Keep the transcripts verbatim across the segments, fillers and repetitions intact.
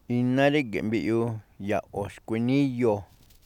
Iná ríge̱ꞌ mbiꞌyuu ya̱ꞌo̱ xkuiníyo,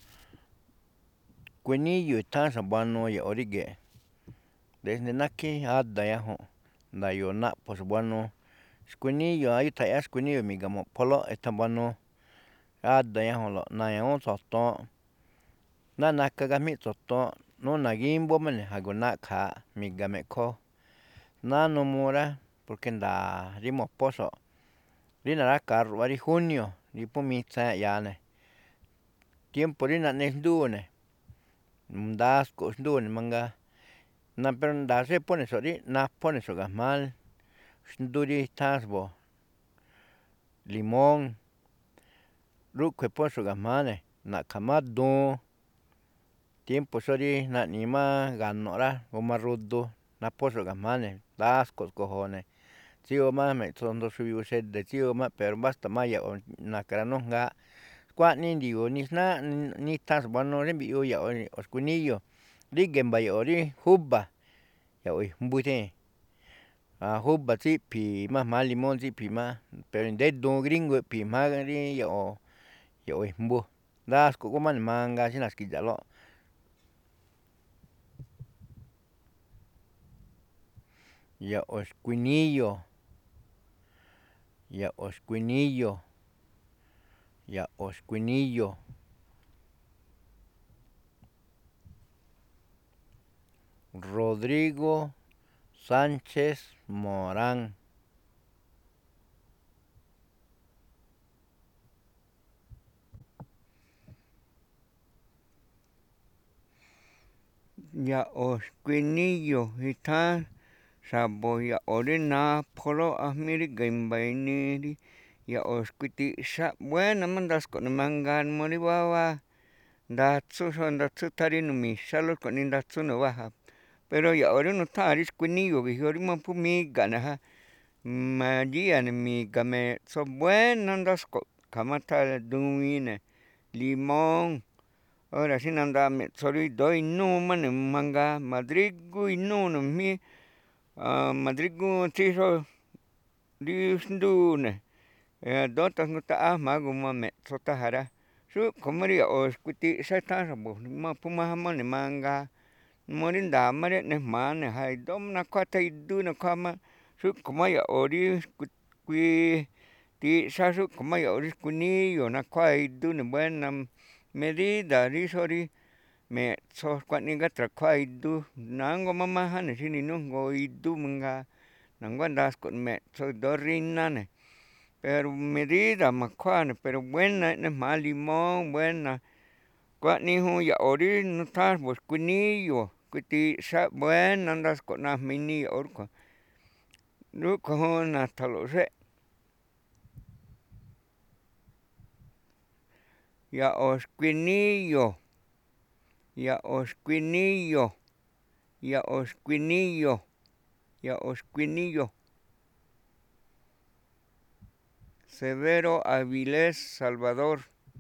xkuiníyo i̱tháán xa̱buanuu ya̱ꞌo̱ ríge̱ꞌ desde nákhí ada̱ ñajuunꞌ nda̱yo̱o̱ naꞌpho̱ xa̱buanuu, xkuiníyo ítha̱ꞌyáá xkuiníyo mi̱ga̱ mo̱ꞌpholóꞌ e̱tha̱ buanuu ada̱ ñajunlo̱ꞌ na̱ña̱ awúún tso̱toonꞌ, ná naka gajmíu̱ꞌ tso̱toonꞌ núna̱ gímbóó má ne̱ ja̱go̱ naꞌkha̱aꞌ mi̱ga̱ me̱ꞌkho náá n uu rá, porke nda̱a̱ rí mo̱phóxo̱ꞌ rí na̱ráka̱a̱ ruꞌwa rí júnio̱ rí phú mitsaan yaꞌya̱a̱ ne̱, tiempo rí naꞌne xndúu ne̱, ndasko̱ꞌ xndúu ne̱ mangaa, pero nda̱a̱ xí ephóne̱xo̱ꞌ rí naphóne̱xo̱ꞌ ga̱jma̱á xndú rí i̱tháán xa̱bo̱ limón, rúꞌkhue̱n ephóxo̱ꞌ ga̱jma̱á ne̱ na̱ꞌkha̱ má duun, tiempo xó rí naꞌni̱i̱ má ga̱no̱ꞌ rá, g a rudu naphóxo̱ꞌ ga̱jma̱á ne̱, ndasko̱ꞌ sko̱jo̱o̱ ne̱, tsíyoo má me̱ꞌtso asndo xubiuu xede̱ tsíyoo má pero mbáxta̱ má ya̱ꞌo̱ na̱ka̱ ranújngaaꞌ, xkuaꞌnii ndi̱yo̱o̱ nixnáá nithan xa̱buanuu rí mbiꞌyuu ya̱ꞌo̱ xkuiníyo̱, ríge̱ mba̱ ya̱ꞌo̱ rí júba̱, ya̱ꞌo̱ i̱jmbu ithée̱n, júba̱ tsíꞌphi̱i̱ má jma̱á limón tsíꞌphi̱i̱ má pero i̱ndo̱ó duun gríngo iꞌphi̱i̱ jma̱á rí ya̱ꞌo̱, ya̱ꞌo̱ i̱jmbu, ndasko̱ꞌ gúmá ne̱ mangaa xí na̱ski̱dza̱ꞌlóꞌ. Ya̱ꞌo̱ xkuiníyo̱, ya̱ꞌo̱ xkuiníyo̱, ya̱ꞌo̱ xkuiníyo̱, Rodrigo Sánchez Morán. Ya̱ꞌo̱ xkuiníyo̱ itháán xa̱bo̱ ya̱ꞌo̱ rí napholóꞌ ajmí ríga̱ i̱mba̱ inii rí ya̱ꞌo̱ xkuitiꞌxá buéna̱ má ndasko̱ꞌ ne̱ mangaa n uu rí wáwáa ndatsú xó ndatsú tháan rí nu̱mi̱xálóꞌ xkuaꞌnii ndatsú ne̱ wáa ja, pero ya̱ꞌo̱ rí nutháa̱n rí xkuiníyo̱ ge̱jyoꞌ rí má phú miga̱ꞌ ne̱ ja, ma̱gíꞌa̱ ne̱ mi̱ga̱ me̱ꞌtso buéna̱ ndasko̱ꞌ kha̱ má tháan duwiin ne̱, limón, óra̱ xí nandaaꞌ me̱ꞌtso rí i̱ndo̱ó inúu má ne̱ mangaa ma̱drígú inúu ne̱ mí ma̱drígú tsí xó rí xndúu ne̱ i̱ndo̱ó tajnutaꞌáá jma̱á g a me̱ꞌtso tháan ja rá, xúꞌkhue̱n má rí ya̱ꞌo̱ xkuitiꞌxá itháán xa̱bo̱ má phú máján ne̱ mangaa n uu rí nda̱a̱ má rí eꞌne jma̱á ne̱ ja i̱ndo̱ó má nakhuáa tháan idú nakhuáa má, xúꞌkhue̱n má ya̱ꞌo̱ rí xkuitiꞌxá xúꞌkhue̱n má ya̱ꞌo̱ rí xkuiníyo̱ nakhuáa idú ne̱ buéna medida rí xó rí me̱ꞌtso xkuaꞌnii gátra̱khuáa idú, nánguá má máján ne̱ xí ni nújngoo idú mangaa, na̱nguá ndasko̱ꞌ ne̱ me̱ꞌtso i̱ndo̱ó ríná ne̱, pero medida ma̱khuáa ne̱ pero buéna̱ eꞌne jma̱á limón buéna̱, xkuaꞌnii juun ya̱ꞌo̱ rí nutháán xa̱bo̱ xkuiníyo̱ xkuitiꞌxá buéna̱ ndasko̱ꞌ najma̱ inii ya̱ꞌo̱ rúꞌkhue̱n, rúꞌkhue̱n juun na̱tha̱nlo̱ꞌ xéꞌ. Ya̱ꞌo̱ xkuiníyo̱, ya̱ꞌo̱ xkuiníyo̱, ya̱ꞌo̱ xkuiníyo̱, ya̱ꞌo̱ xkuiníyo̱, Severo Avilés Salvador.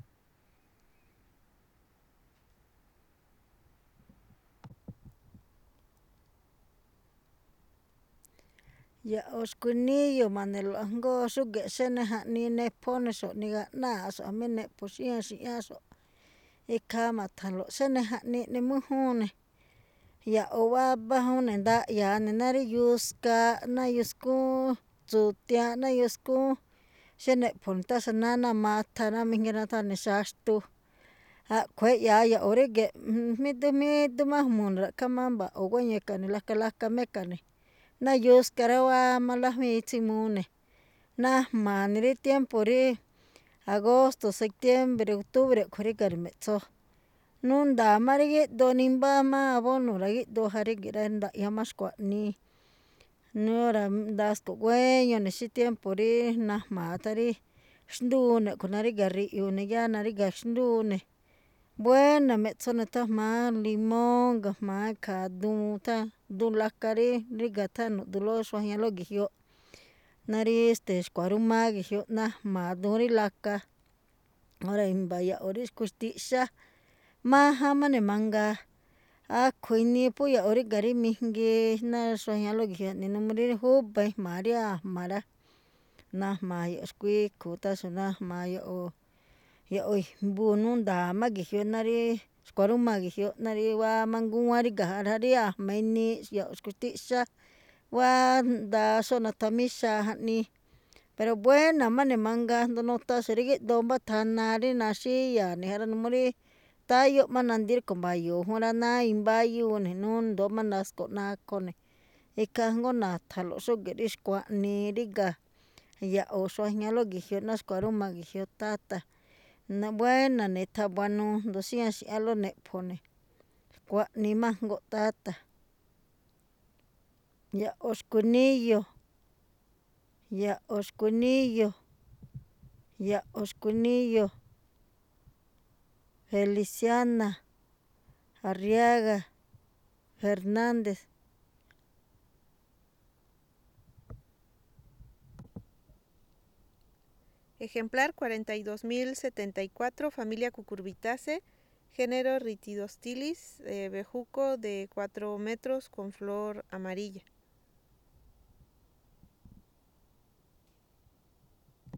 Ya̱ꞌo̱ xkuiníyo̱ ma̱ne̱lo̱ꞌ ajngóo xúge̱ꞌ xené jaꞌnii nephóne̱xo̱ꞌ nigaꞌnáaꞌxo̱ꞌ jamí neꞌpho̱ xi̱ꞌñáꞌ xi̱ꞌñáꞌxo̱ꞌ ikhaa ma̱tha̱nlo̱ꞌ xéne jaꞌnii eꞌne mújúun ne̱, ya̱ꞌo̱ waba jún ne̱ ndaꞌya̱a ne̱ ná rí yuskaaꞌ ná yuskúún tsu̱tiaanꞌ ná yuskúún xí neꞌpho̱ ne̱ táxa̱ náá matha ná mijngi nutháne̱ ne̱ xaxtu, a̱ꞌkhue̱n eꞌya̱a̱ ya̱ꞌo̱ ríge̱ꞌ jmídú jmídú má ejmu̱u̱ ne̱ ra̱ꞌkhá má mba̱ꞌo̱ guéño e̱ka̱ ne̱ laka laka má e̱ka̱ ne̱ ná yuska rá, wáá má lájwíin ítsimuu ne̱, najma̱a̱ ne̱ rí tiempo rí agósto̱, septiembre, octubre a̱ꞌkhue̱n ríga̱ ne̱ me̱ꞌtso, nunda̱a̱ má rí gíꞌdoo nimbáá má abóno̱ ra̱gíꞌdoo ja ríge̱ꞌ rá, ndaꞌya má xkuaꞌnii, óra̱ ndasko̱ꞌ guéño ne̱ xí tiempo rí najma̱a̱ tháan rí xndúu ne̱ a̱ꞌkhue̱n naríga̱ riꞌyu̱u̱ ne̱ yáá naríga̱ xndúu ne̱, buéna̱ me̱ꞌtso ne̱ tháan jma̱á limón ga̱jma̱á ikhaa duun tháan duun laka rí ríga̱ tháan nuꞌdulóꞌ xuajñalóꞌ ge̱jyoꞌ ná rí este̱e̱ xkua̱rúmáá ge̱jyoꞌ najma̱a̱ duun rí laka, óra̱ i̱mba̱ ya̱ꞌo̱ rí xkuixtiꞌxá máján má ne̱ mangaa, akhui̱ inii phú ya̱ꞌo̱ ríga̱ rí mijngi ná xuajñalóꞌ ge̱jyoꞌ jaꞌnii n uu rí júba̱ ijma̱a̱ rí a̱jma̱ rá. najmayo skuiku taso najmayo ya oi bunu ndama gijyo nari skuaruma gijyo nari wa manguwa riga nari ajmeni ya skuti'xa wa ndaso natamixa janii pero buena mani mangaa ndonotaxi rí gíꞌdoo thana rí naxíya nijera nuu murí táyoꞌ má nandirí ku̱mba̱yo̱o̱ júnꞌ rá ná imbáyúu ne̱ nundoo má ndasko̱ꞌ nakho ne̱ ikhaa jngó na̱tha̱nlo̱ꞌ xúge̱ꞌ rí xkuaꞌnii ríga̱ ya̱ꞌo̱ xuajñalóꞌ ge̱jyo ná skuarúma ge̱jyo táta̱ buéna̱ ne̱ than buanuu ndu̱xia̱xi̱ꞌánlóꞌ neꞌpho̱ ne̱ xkuaꞌnii má jngóꞌ táta̱. Ya̱ꞌo̱ xkuiníyo, ya̱ꞌo̱ xkuiníyo, ya̱ꞌo̱ xkuiníyo, Feliciana Arriaga Fernández. Ejemplar cuarenta y dos mil setenta y cuatro, familia Cucurbitaceae, género Ritidostylis, eh, bejuco de cuatro metros con flor amarilla.